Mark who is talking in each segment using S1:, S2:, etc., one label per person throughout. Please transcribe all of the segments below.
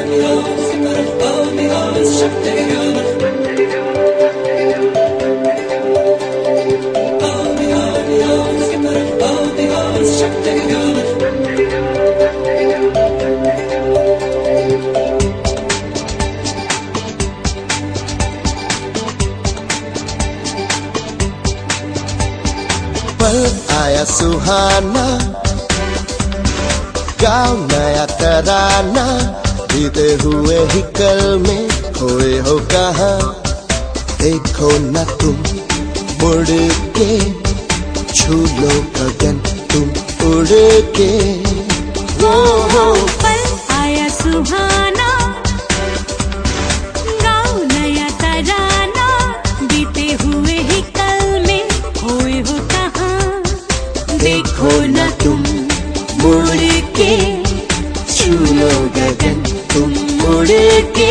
S1: पल आया सुहाना, गाओ नया तराना, बीते हुए ही कल में खोए हो कहाँ। देखो न तुम मुड़ के, छू लो गगन तुम उड़ के।
S2: हो पल आया सुहाना, गाओ नया तराना, बीते हुए ही कल में खोए हो कहाँ।
S1: देखो न तुम मुड़ के, छू लो गगन तुम उड़ के।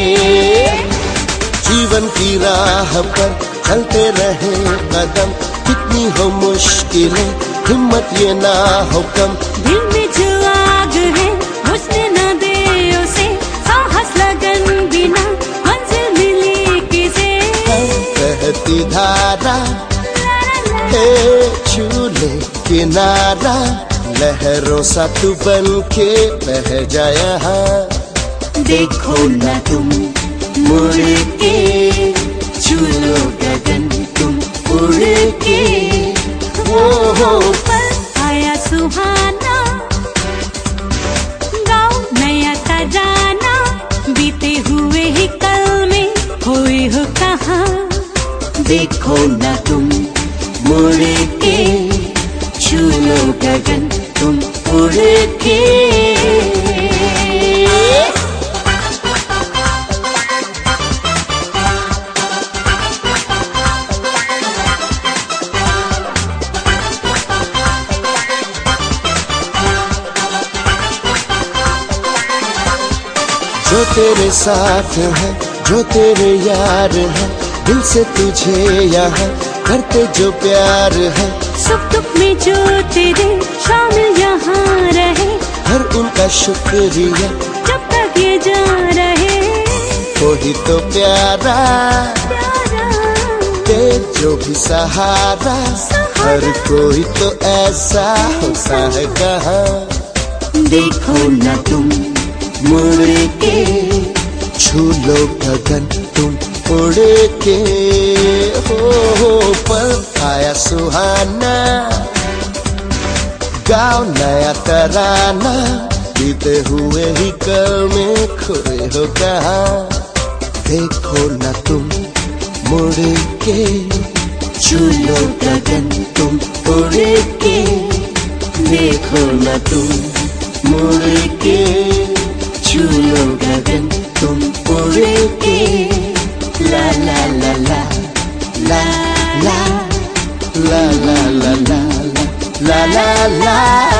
S1: जीवन की राह पर चलते रहे कदम, कितनी हो मुश्किलें हिम्मत ये ना हो कम।
S2: दिल में जो आग है बुझने न दे उसे, साहस लगन बिना मंजिल मिली किसे।
S1: बहती धारा है छू ले किनारा, लहरों सा तू बन के बह जा यहाँ। देखो न तुम मुड़ के, छू लो गगन तुम उड़ के।
S2: हो पल आया सुहाना, गाओ नया तराना, बीते हुए ही कल में खोए हो कहाँ।
S1: देखो न तुम मुड़ के, छू लो गगन तुम उड़ के। जो तेरे साथ है, जो तेरे यार है, दिल से तुझे यहाँ करते जो प्यार है।
S2: सुख दुख में जो तेरे शामिल यहाँ रहे,
S1: हर उनका शुक्रिया
S2: जब तक ये जा रहे।
S1: वही तो प्यारा दे जो भी सहारा, हर कोई तो ऐसा होता है कहाँ। देखो न तुम मुड़ के, छू लो गगन तुम उड़ के। हो पल आया सुहाना, गाओ नया तराना, बीते हुए ही कल में खोए हो कहाँ। देखो न तुम मुड़ के, छू लो गगन तुम उड़ के। देखो न तुम मुड़ के, छू लो गगन तुम उड़ के। ला ला ला ला ला ला ला ला ला ला ला ला ला।